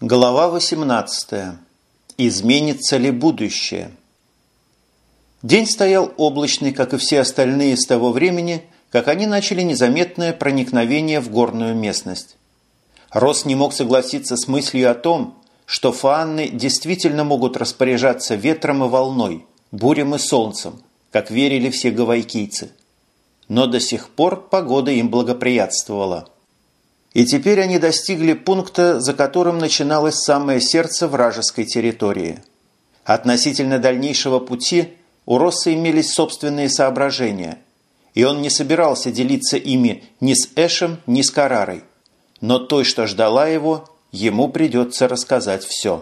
Глава 18. Изменится ли будущее? День стоял облачный, как и все остальные с того времени, как они начали незаметное проникновение в горную местность. Росс не мог согласиться с мыслью о том, что фаанны действительно могут распоряжаться ветром и волной, бурем и солнцем, как верили все гавайкийцы. Но до сих пор погода им благоприятствовала. И теперь они достигли пункта, за которым начиналось самое сердце вражеской территории. Относительно дальнейшего пути у Росса имелись собственные соображения, и он не собирался делиться ими ни с Эшем, ни с Карарой. Но той, что ждала его, ему придется рассказать все.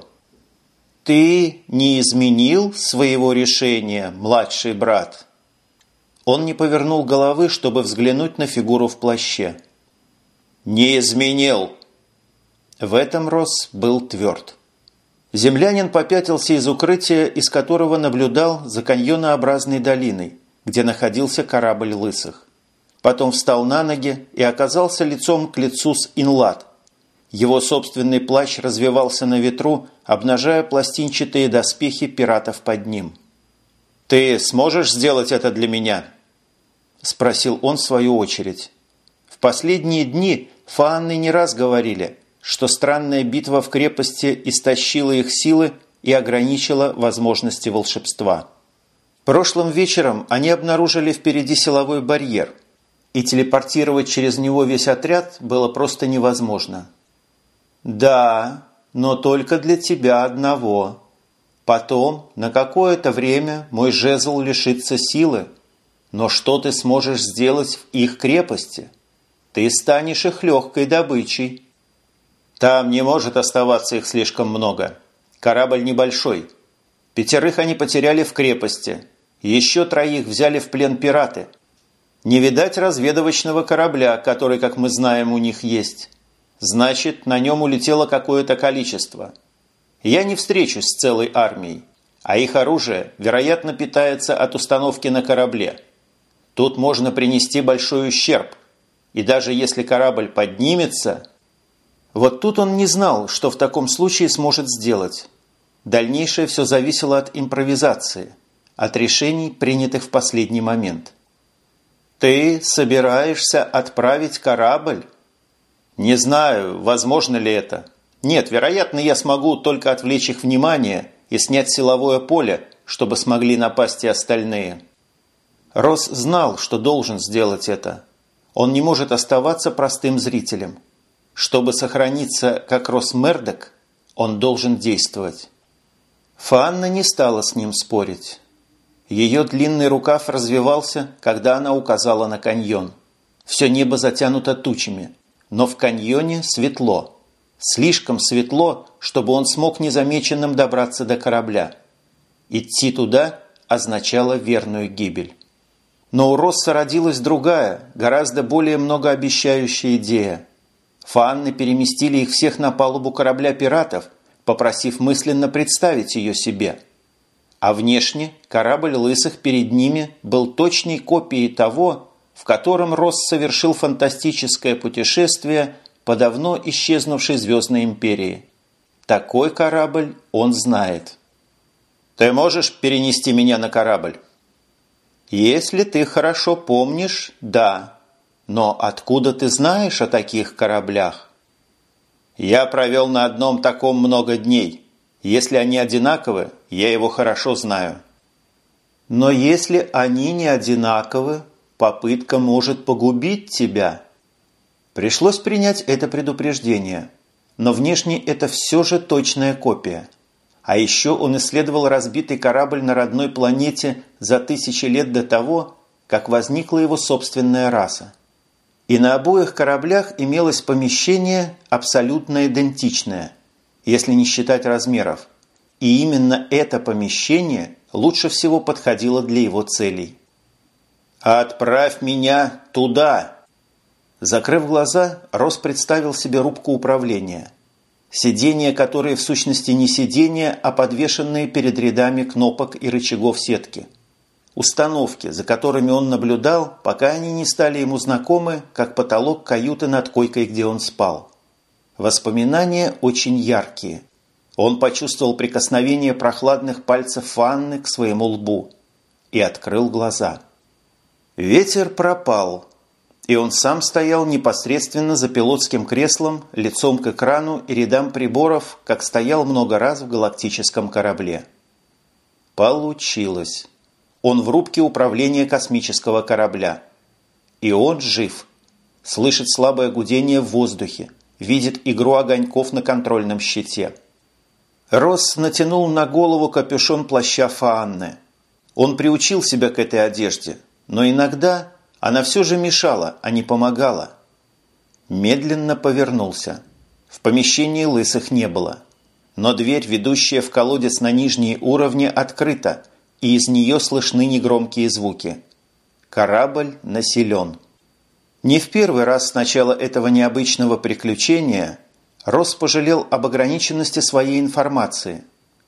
«Ты не изменил своего решения, младший брат?» Он не повернул головы, чтобы взглянуть на фигуру в плаще. «Не изменил!» В этом Росс был тверд. Землянин попятился из укрытия, из которого наблюдал за каньонообразной долиной, где находился корабль лысых. Потом встал на ноги и оказался лицом к лицу с Инлад. Его собственный плащ развевался на ветру, обнажая пластинчатые доспехи пиратов под ним. «Ты сможешь сделать это для меня?» – спросил он в свою очередь. В последние дни фаанны не раз говорили, что странная битва в крепости истощила их силы и ограничила возможности волшебства. Прошлым вечером они обнаружили впереди силовой барьер, и телепортировать через него весь отряд было просто невозможно. «Да, но только для тебя одного. Потом, на какое-то время, мой жезл лишится силы. Но что ты сможешь сделать в их крепости? Ты станешь их легкой добычей. Там не может оставаться их слишком много. Корабль небольшой. 5 они потеряли в крепости. Еще 3 взяли в плен пираты. Не видать разведывочного корабля, который, как мы знаем, у них есть. Значит, на нем улетело какое-то количество. Я не встречусь с целой армией, а их оружие, вероятно, питается от установки на корабле. Тут можно принести большой ущерб. И даже если корабль поднимется... Вот тут он не знал, что в таком случае сможет сделать. Дальнейшее все зависело от импровизации, от решений, принятых в последний момент. «Ты собираешься отправить корабль?» «Не знаю, возможно ли это. Нет, вероятно, я смогу только отвлечь их внимание и снять силовое поле, чтобы смогли напасть и остальные». Росс знал, что должен сделать это. Он не может оставаться простым зрителем. Чтобы сохраниться как Росс Мердок, он должен действовать. Фаанна не стала с ним спорить. Ее длинный рукав развивался, когда она указала на каньон. Все небо затянуто тучами, но в каньоне светло. Слишком светло, чтобы он смог незамеченным добраться до корабля. Идти туда означало верную гибель. Но у Росса родилась другая, гораздо более многообещающая идея. Фаанны переместили их всех на палубу корабля пиратов, попросив мысленно представить ее себе. А внешне корабль лысых перед ними был точной копией того, в котором Росс совершил фантастическое путешествие по давно исчезнувшей звездной империи. Такой корабль он знает. «Ты можешь перенести меня на корабль?» «Если ты хорошо помнишь, да. Но откуда ты знаешь о таких кораблях?» «Я провел на одном таком много дней. Если они одинаковы, я его хорошо знаю». «Но если они не одинаковы, попытка может погубить тебя». Пришлось принять это предупреждение. Но внешне это все же точная копия. А еще он исследовал разбитый корабль на родной планете за 1000 лет до того, как возникла его собственная раса. И на обоих кораблях имелось помещение абсолютно идентичное, если не считать размеров. И именно это помещение лучше всего подходило для его целей. «Отправь меня туда!» Закрыв глаза, Росс представил себе рубку управления. Сиденья, которые в сущности не сиденья, а подвешенные перед рядами кнопок и рычагов сетки. Установки, за которыми он наблюдал, пока они не стали ему знакомы, как потолок каюты над койкой, где он спал. Воспоминания очень яркие. Он почувствовал прикосновение прохладных пальцев Анны к своему лбу и открыл глаза. Ветер пропал, и он сам стоял непосредственно за пилотским креслом, лицом к экрану и рядам приборов, как стоял много раз в галактическом корабле. Получилось. Он в рубке управления космического корабля. И он жив. Слышит слабое гудение в воздухе, видит игру огоньков на контрольном щите. Росс натянул на голову капюшон плаща Фаанны. Он приучил себя к этой одежде, но иногда она все же мешала, а не помогала. Медленно повернулся. В помещении лысых не было. Но дверь, ведущая в колодец на нижние уровни, открыта, и из нее слышны негромкие звуки. Корабль населен. Не в первый раз с начала этого необычного приключения Росс пожалел об ограниченности своей информации.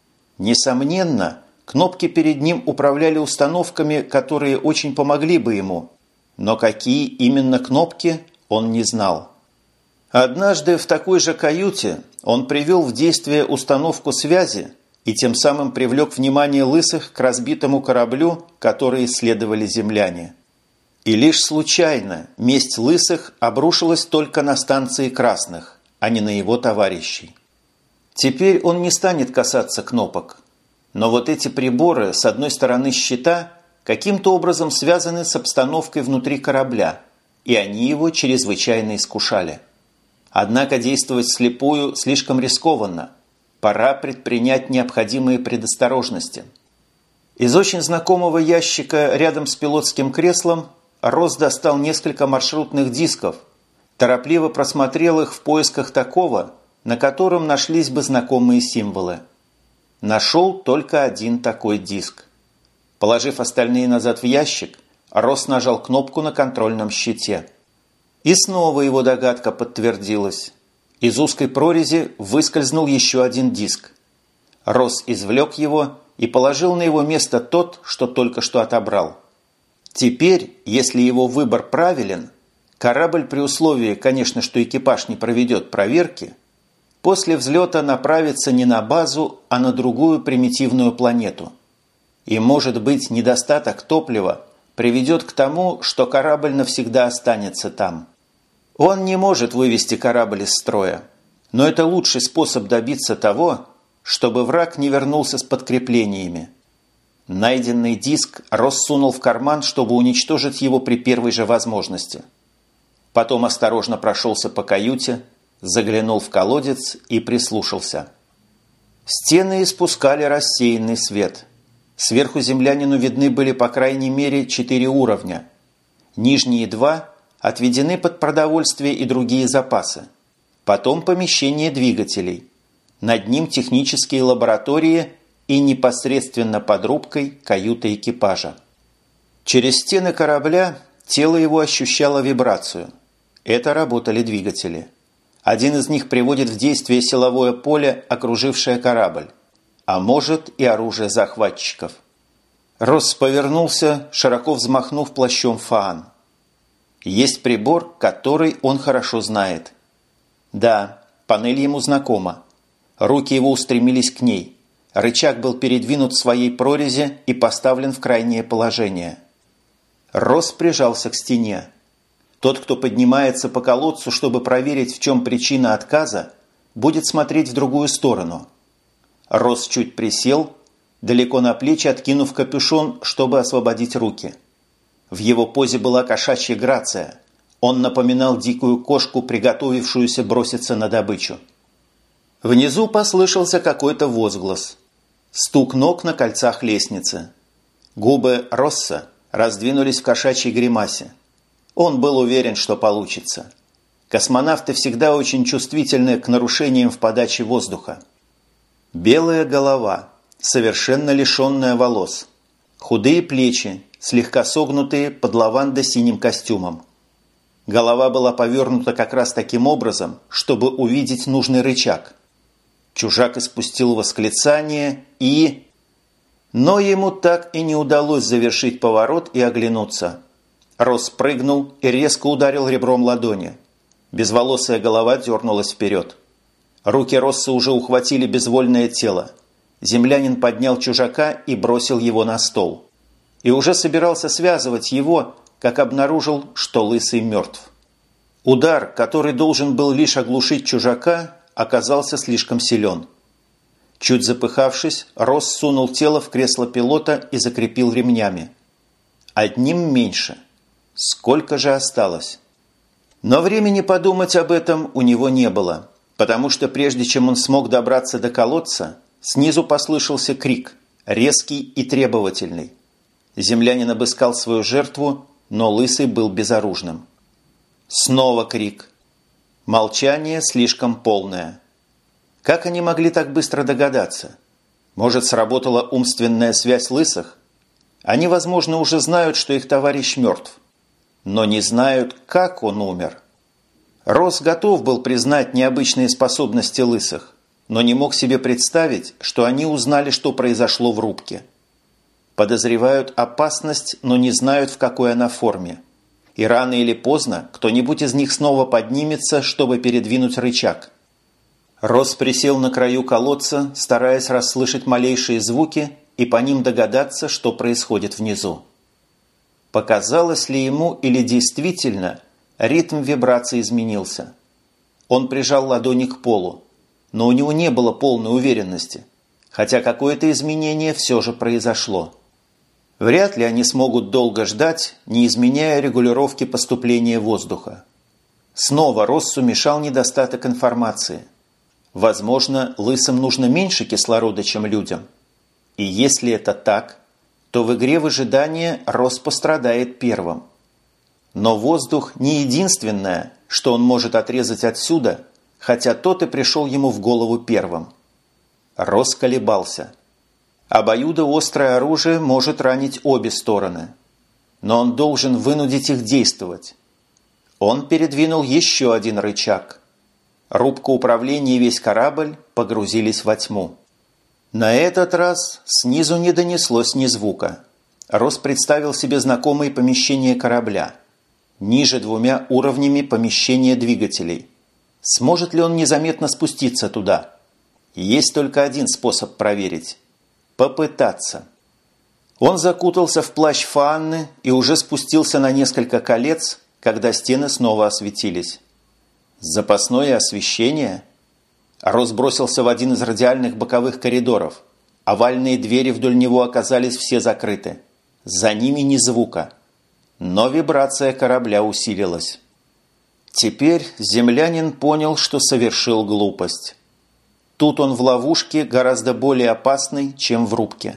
Несомненно, кнопки перед ним управляли установками, которые очень помогли бы ему, но какие именно кнопки, он не знал. Однажды в такой же каюте он привел в действие установку связи и тем самым привлек внимание лысых к разбитому кораблю, который исследовали земляне. И лишь случайно месть лысых обрушилась только на станции красных, а не на его товарищей. Теперь он не станет касаться кнопок. Но вот эти приборы с одной стороны щита каким-то образом связаны с обстановкой внутри корабля, и они его чрезвычайно искушали. Однако действовать вслепую слишком рискованно. Пора предпринять необходимые предосторожности. Из очень знакомого ящика рядом с пилотским креслом Росс достал несколько маршрутных дисков, торопливо просмотрел их в поисках такого, на котором нашлись бы знакомые символы. Нашел только один такой диск. Положив остальные назад в ящик, Росс нажал кнопку на контрольном щите. И снова его догадка подтвердилась. Из узкой прорези выскользнул еще один диск. Росс извлек его и положил на его место тот, что только что отобрал. Теперь, если его выбор правилен, корабль при условии, конечно, что экипаж не проведет проверки, после взлета направится не на базу, а на другую примитивную планету. И, может быть, недостаток топлива приведет к тому, что корабль навсегда останется там. Он не может вывести корабль из строя, но это лучший способ добиться того, чтобы враг не вернулся с подкреплениями. Найденный диск Росс сунул в карман, чтобы уничтожить его при первой же возможности. Потом осторожно прошелся по каюте, заглянул в колодец и прислушался. Стены испускали рассеянный свет. Сверху землянину видны были по крайней мере 4 уровня. Нижние 2 отведены под продовольствие и другие запасы. Потом помещение двигателей. Над ним технические лаборатории и непосредственно под рубкой каюта экипажа. Через стены корабля тело его ощущало вибрацию. Это работали двигатели. Один из них приводит в действие силовое поле, окружившее корабль, а может и оружие захватчиков. Росс повернулся, широко взмахнув плащом Фаан. Есть прибор, который он хорошо знает. Да, панель ему знакома. Руки его устремились к ней. Рычаг был передвинут в своей прорези и поставлен в крайнее положение. Росс прижался к стене. Тот, кто поднимается по колодцу, чтобы проверить, в чем причина отказа, будет смотреть в другую сторону. Росс чуть присел, далеко на плечи откинув капюшон, чтобы освободить руки. В его позе была кошачья грация. Он напоминал дикую кошку, приготовившуюся броситься на добычу. Внизу послышался какой-то возглас. Стук ног на кольцах лестницы. Губы Росса раздвинулись в кошачьей гримасе. Он был уверен, что получится. Космонавты всегда очень чувствительны к нарушениям в подаче воздуха. Белая голова, совершенно лишенная волос. Худые плечи, слегка согнутые под лавандо-синим костюмом. Голова была повернута как раз таким образом, чтобы увидеть нужный рычаг. Чужак испустил восклицание и... Но ему так и не удалось завершить поворот и оглянуться. Росс прыгнул и резко ударил ребром ладони. Безволосая голова дернулась вперед. Руки Росса уже ухватили безвольное тело. Землянин поднял чужака и бросил его на стол. И уже собирался связывать его, как обнаружил, что Лысый мертв. Удар, который должен был лишь оглушить чужака, оказался слишком силен. Чуть запыхавшись, Росс сунул тело в кресло пилота и закрепил ремнями. Одним меньше. Сколько же осталось? Но времени подумать об этом у него не было, потому что прежде чем он смог добраться до колодца, снизу послышался крик, резкий и требовательный. Землянин обыскал свою жертву, но Лысый был безоружным. Снова крик. Молчание слишком полное. Как они могли так быстро догадаться? Может, сработала умственная связь Лысых? Они, возможно, уже знают, что их товарищ мертв, но не знают, как он умер. Росс готов был признать необычные способности Лысых, но не мог себе представить, что они узнали, что произошло в рубке. Подозревают опасность, но не знают, в какой она форме. И рано или поздно кто-нибудь из них снова поднимется, чтобы передвинуть рычаг. Росс присел на краю колодца, стараясь расслышать малейшие звуки и по ним догадаться, что происходит внизу. Показалось ли ему или действительно ритм вибрации изменился? Он прижал ладони к полу, но у него не было полной уверенности, хотя какое-то изменение все же произошло. Вряд ли они смогут долго ждать, не изменяя регулировки поступления воздуха. Снова Россу мешал недостаток информации. Возможно, Лысым нужно меньше кислорода, чем людям. И если это так, то в игре выжидания Росс пострадает первым. Но воздух не единственное, что он может отрезать отсюда, хотя тот и пришел ему в голову первым. Росс колебался. Обоюдоострое оружие может ранить обе стороны, но он должен вынудить их действовать. Он передвинул еще один рычаг. Рубка управления и весь корабль погрузились во тьму. На этот раз снизу не донеслось ни звука. Росс представил себе знакомые помещения корабля. Ниже 2 уровнями помещения двигателей. Сможет ли он незаметно спуститься туда? Есть только один способ проверить. Попытаться. Он закутался в плащ Фаанны и уже спустился на несколько колец, когда стены снова осветились. Запасное освещение? Росс бросился в один из радиальных боковых коридоров. Овальные двери вдоль него оказались все закрыты. За ними ни звука. Но вибрация корабля усилилась. Теперь землянин понял, что совершил глупость. Тут он в ловушке гораздо более опасной, чем в рубке.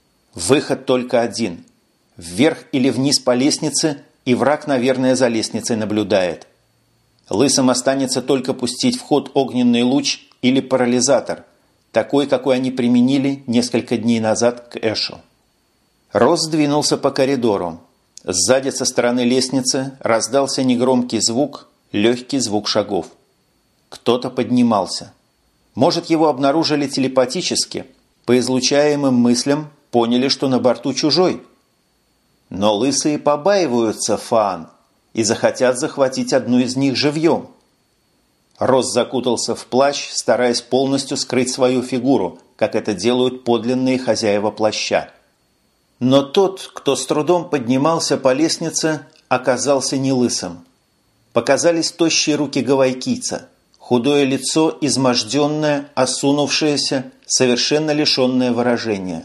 Выход только один. Вверх или вниз по лестнице, и враг, наверное, за лестницей наблюдает. Лысым останется только пустить в ход огненный луч или парализатор, такой, какой они применили несколько дней назад к Эшу. Росс двинулся по коридору. Сзади со стороны лестницы раздался негромкий звук, легкий звук шагов. Кто-то поднимался. Может, его обнаружили телепатически, по излучаемым мыслям поняли, что на борту чужой. Но лысые побаиваются Фаан и захотят захватить одну из них живьем. Росс закутался в плащ, стараясь полностью скрыть свою фигуру, как это делают подлинные хозяева плаща. Но тот, кто с трудом поднимался по лестнице, оказался не лысым. Показались тощие руки гавайкийца, худое лицо изможденное, осунувшееся, совершенно лишенное выражения.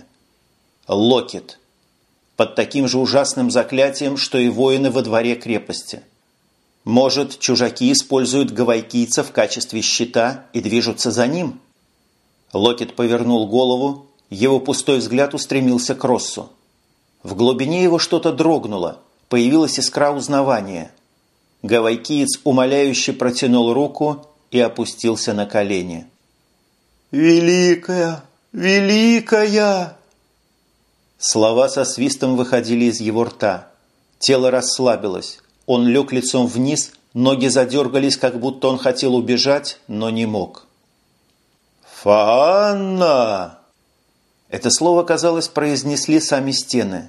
Локет. Под таким же ужасным заклятием, что и воины во дворе крепости. Может, чужаки используют гавайкийца в качестве щита и движутся за ним? Локет повернул голову, его пустой взгляд устремился к Россу. В глубине его что-то дрогнуло, появилась искра узнавания. Гавайкиец умоляюще протянул руку и опустился на колени. «Великая! Великая!» Слова со свистом выходили из его рта. Тело расслабилось. Он лег лицом вниз, ноги задергались, как будто он хотел убежать, но не мог. «Фаанна!» Это слово, казалось, произнесли сами стены.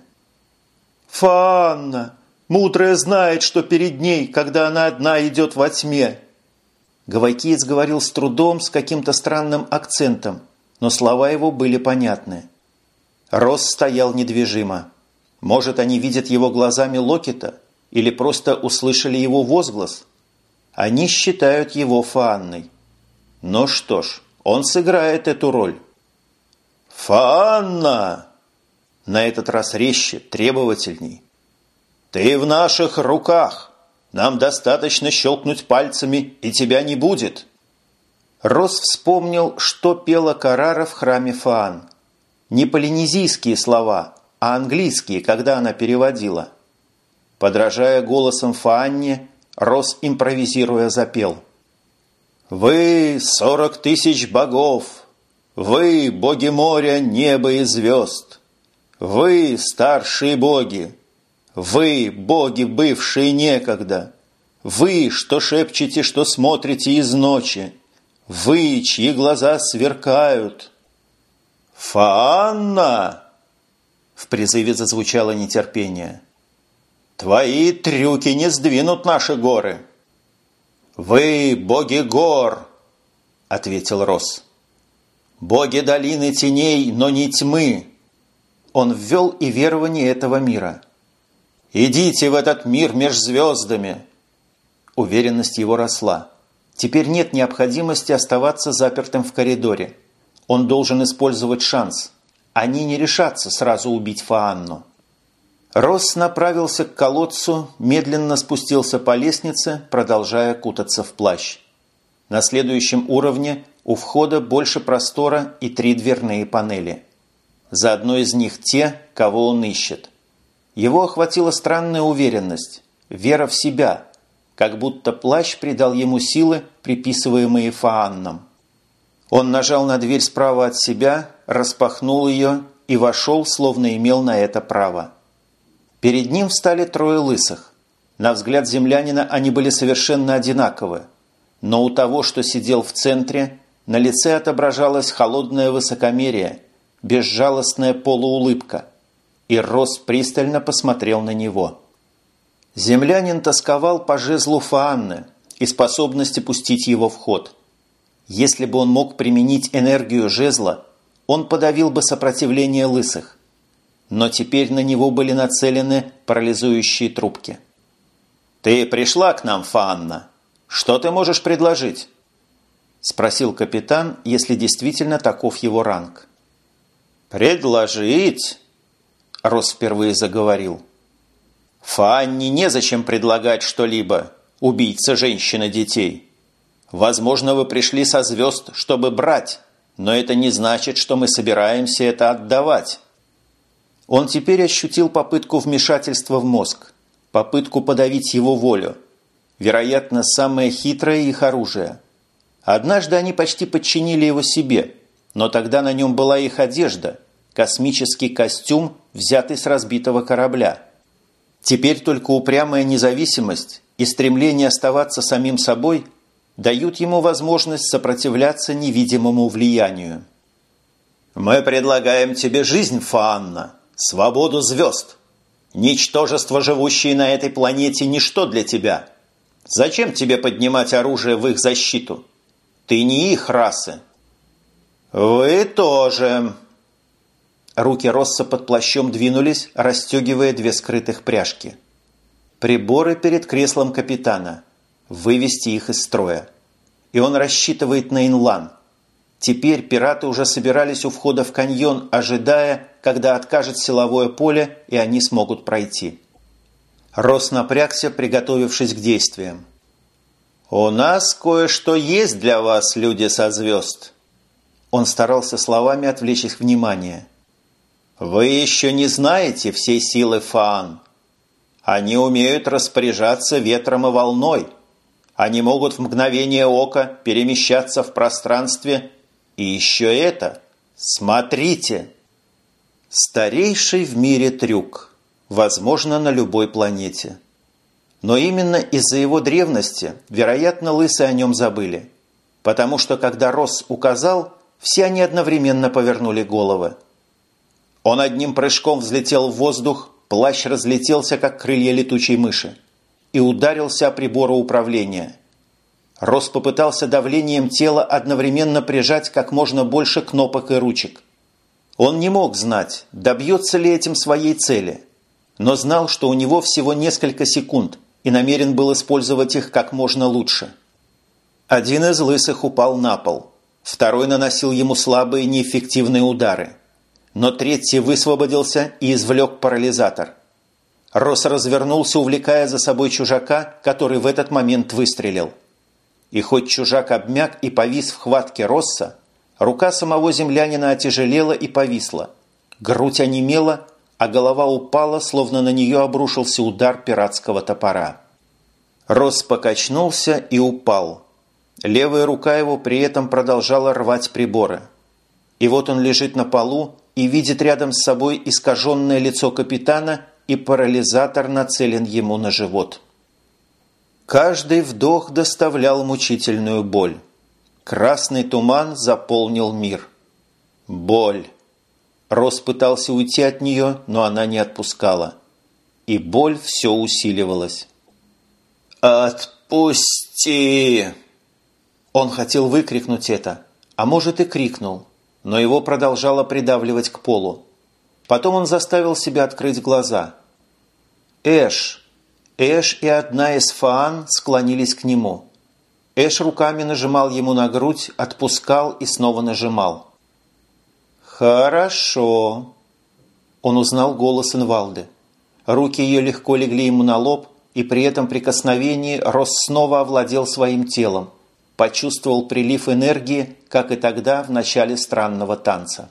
«Фаанна! Мудрая знает, что перед ней, когда она одна идет во тьме!» Гавайкиец говорил с трудом, с каким-то странным акцентом, но слова его были понятны. Росс стоял недвижимо. Может, они видят его глазами Локита или просто услышали его возглас? Они считают его Фаанной. Ну что ж, он сыграет эту роль. «Фаанна!» На этот раз резче, требовательней. «Ты в наших руках! Нам достаточно щелкнуть пальцами, и тебя не будет!» Росс вспомнил, что пела Карара в храме Фаан. Не полинезийские слова, а английские, когда она переводила. Подражая голосом Фаанне, Росс, импровизируя, запел. «Вы 40 000 богов! Вы, боги моря, неба и звезд! Вы, старшие боги! Вы, боги, бывшие некогда! Вы, что шепчете, что смотрите из ночи! Вы, чьи глаза сверкают!» «Фаанна!» В призыве зазвучало нетерпение. «Твои трюки не сдвинут наши горы!» «Вы, боги гор!» – ответил Росс. «Боги долины теней, но не тьмы!» Он ввел и верование этого мира. «Идите в этот мир меж звездами!» Уверенность его росла. Теперь нет необходимости оставаться запертым в коридоре. Он должен использовать шанс. Они не решатся сразу убить Фаанну. Росс направился к колодцу, медленно спустился по лестнице, продолжая кутаться в плащ. На следующем уровне у входа больше простора и 3 дверные панели. За одной из них те, кого он ищет. Его охватила странная уверенность, вера в себя, как будто плащ придал ему силы, приписываемые Фаанном. Он нажал на дверь справа от себя, распахнул ее и вошел, словно имел на это право. Перед ним встали 3 лысых. На взгляд землянина они были совершенно одинаковы. Но у того, что сидел в центре, на лице отображалось холодное высокомерие, безжалостная полуулыбка. И Росс пристально посмотрел на него. Землянин тосковал по жезлу Фаанны и способности пустить его в ход. Если бы он мог применить энергию жезла, он подавил бы сопротивление лысых. Но теперь на него были нацелены парализующие трубки. «Ты пришла к нам, Фаанна. Что ты можешь предложить?» – спросил капитан, если действительно таков его ранг. «Предложить?» – Росс впервые заговорил. «Фаанне незачем предлагать что-либо, убийца женщин и детей. Возможно, вы пришли со звезд, чтобы брать, но это не значит, что мы собираемся это отдавать». Он теперь ощутил попытку вмешательства в мозг, попытку подавить его волю. Вероятно, самое хитрое их оружие. Однажды они почти подчинили его себе, но тогда на нем была их одежда, космический костюм, взятый с разбитого корабля. Теперь только упрямая независимость и стремление оставаться самим собой дают ему возможность сопротивляться невидимому влиянию. «Мы предлагаем тебе жизнь, Фаанна, свободу звезд. Ничтожество, живущие на этой планете, ничто для тебя. Зачем тебе поднимать оружие в их защиту? Ты не их расы». «Вы тоже». Руки Росса под плащом двинулись, расстегивая 2 скрытых пряжки. Приборы перед креслом капитана. Вывести их из строя. И он рассчитывает на инлан. Теперь пираты уже собирались у входа в каньон, ожидая, когда откажет силовое поле, и они смогут пройти. Росс напрягся, приготовившись к действиям. «У нас кое-что есть для вас, люди со звезд». Он старался словами отвлечь их внимание. «Вы еще не знаете всей силы Фаан. Они умеют распоряжаться ветром и волной. Они могут в мгновение ока перемещаться в пространстве. И еще это. Смотрите!» Старейший в мире трюк. Возможно, на любой планете. Но именно из-за его древности, вероятно, лысые о нем забыли. Потому что, когда Росс указал, все они одновременно повернули головы. Он одним прыжком взлетел в воздух, плащ разлетелся, как крылья летучей мыши, и ударился о приборы управления. Рос попытался давлением тела одновременно прижать как можно больше кнопок и ручек. Он не мог знать, добьется ли этим своей цели, но знал, что у него всего несколько секунд и намерен был использовать их как можно лучше. Один из лысых упал на пол, второй наносил ему слабые неэффективные удары, но третий высвободился и извлек парализатор. Рос развернулся, увлекая за собой чужака, который в этот момент выстрелил. И хоть чужак обмяк и повис в хватке Росса, рука самого землянина отяжелела и повисла, грудь онемела, а голова упала, словно на нее обрушился удар пиратского топора. Росс покачнулся и упал. Левая рука его при этом продолжала рвать приборы. И вот он лежит на полу и видит рядом с собой искаженное лицо капитана, и парализатор нацелен ему на живот. Каждый вдох доставлял мучительную боль. Красный туман заполнил мир. Боль. Росс пытался уйти от нее, но она не отпускала. И боль все усиливалась. «Отпусти!» Он хотел выкрикнуть это, а может и крикнул, но его продолжало придавливать к полу. Потом он заставил себя открыть глаза. Эш и одна из Фаан склонились к нему. Эш руками нажимал ему на грудь, отпускал и снова нажимал. «Хорошо». Он узнал голос Инвалды. Руки ее легко легли ему на лоб, и при этом прикосновении Росс снова овладел своим телом, почувствовал прилив энергии, как и тогда в начале странного танца.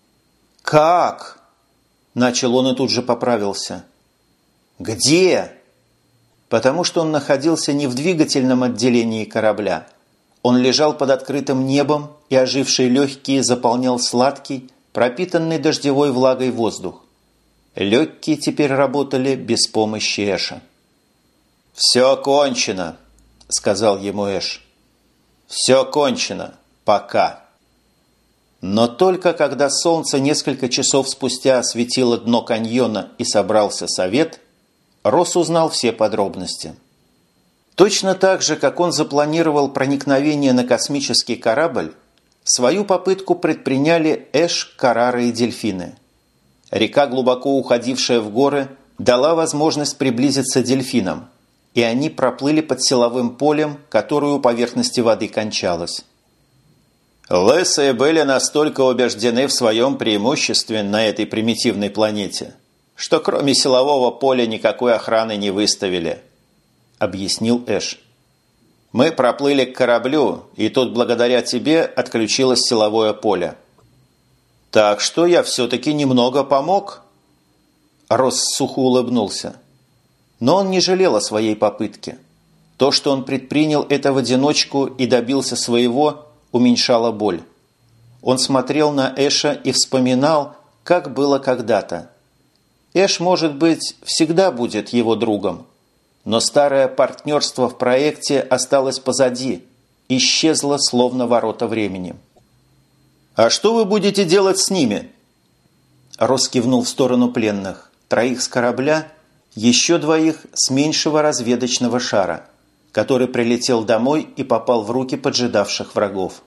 «Как?» – начал он и тут же поправился. «Где?» Потому что он находился не в двигательном отделении корабля. Он лежал под открытым небом, и ожившие легкие заполнял сладкий, пропитанный дождевой влагой воздух. Легкие теперь работали без помощи Эша. «Все кончено», – сказал ему Эш. «Все кончено. Пока». Но только когда солнце несколько часов спустя осветило дно каньона и собрался совет, Росс узнал все подробности. Точно так же, как он запланировал проникновение на космический корабль, свою попытку предприняли Эш, Карара и дельфины. Река, глубоко уходившая в горы, дала возможность приблизиться дельфинам, и они проплыли под силовым полем, которое у поверхности воды кончалось. Лысые были настолько убеждены в своем преимуществе на этой примитивной планете, что кроме силового поля никакой охраны не выставили, объяснил Эш. Мы проплыли к кораблю, и тут благодаря тебе отключилось силовое поле. Так что я все-таки немного помог. Росс сухо улыбнулся. Но он не жалел о своей попытке. То, что он предпринял это в одиночку и добился своего, уменьшало боль. Он смотрел на Эша и вспоминал, как было когда-то. Эш, может быть, всегда будет его другом. Но старое партнерство в проекте осталось позади, исчезло словно ворота времени. «А что вы будете делать с ними?» Росс кивнул в сторону пленных, 3 с корабля, еще 2 с меньшего разведочного шара, который прилетел домой и попал в руки поджидавших врагов.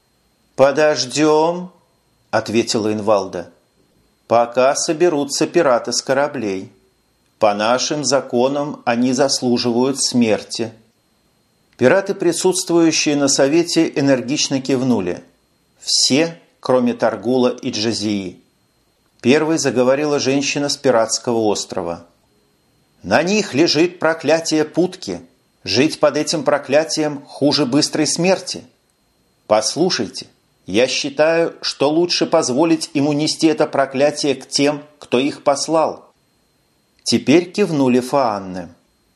«Подождем», – ответила Инвалда. «Пока соберутся пираты с кораблей. По нашим законам они заслуживают смерти». Пираты, присутствующие на совете, энергично кивнули. Все, кроме Таргула и Джазии. Первой заговорила женщина с пиратского острова. «На них лежит проклятие путки. Жить под этим проклятием хуже быстрой смерти. Послушайте, я считаю, что лучше позволить ему нести это проклятие к тем, кто их послал». Теперь кивнули Фаанны.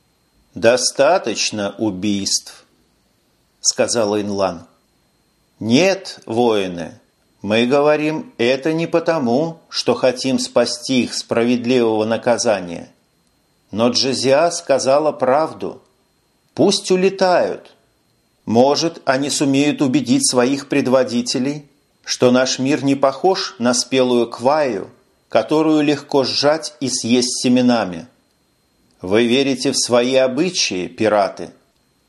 «Достаточно убийств», – сказала Инлан. «Нет, воины, мы говорим это не потому, что хотим спасти их справедливого наказания. Но Джазиа сказала правду. Пусть улетают. Может, они сумеют убедить своих предводителей, что наш мир не похож на спелую кваю, которую легко сжать и съесть семенами. Вы верите в свои обычаи, пираты?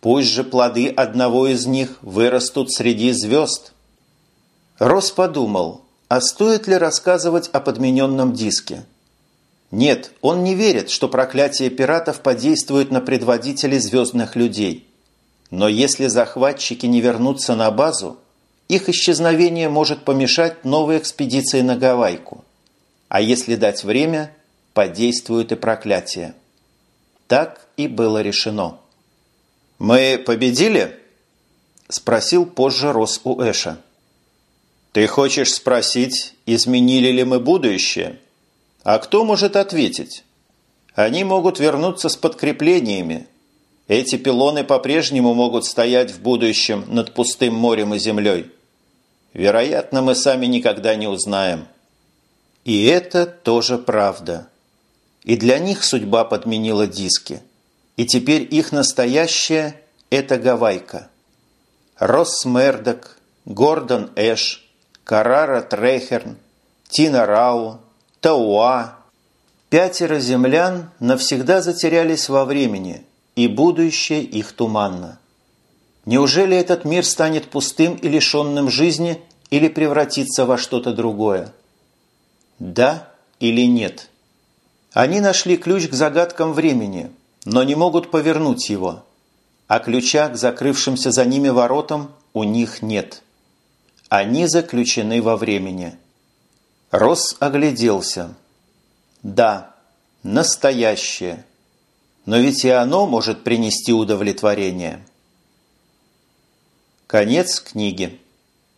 Пусть же плоды одного из них вырастут среди звезд. Росс подумал, а стоит ли рассказывать о подмененном диске? Нет, он не верит, что проклятие пиратов подействует на предводителей звездных людей. Но если захватчики не вернутся на базу, их исчезновение может помешать новой экспедиции на Гавайку. А если дать время, подействует и проклятие. Так и было решено. «Мы победили?» – спросил позже Росс у Эша. «Ты хочешь спросить, изменили ли мы будущее? А кто может ответить? Они могут вернуться с подкреплениями. Эти пилоны по-прежнему могут стоять в будущем над пустым морем и землей. Вероятно, мы сами никогда не узнаем». И это тоже правда. И для них судьба подменила диски. И теперь их настоящее – это Гавайка. Росс Мердок, Гордон Эш, Карара Трехерн, Тина Рау, Тауа. 5 землян навсегда затерялись во времени, и будущее их туманно. Неужели этот мир станет пустым и лишенным жизни или превратится во что-то другое? Да или нет? Они нашли ключ к загадкам времени, но не могут повернуть его, а ключа к закрывшимся за ними воротам у них нет. Они заключены во времени. Росс огляделся. Да, настоящее. Но ведь и оно может принести удовлетворение. Конец книги.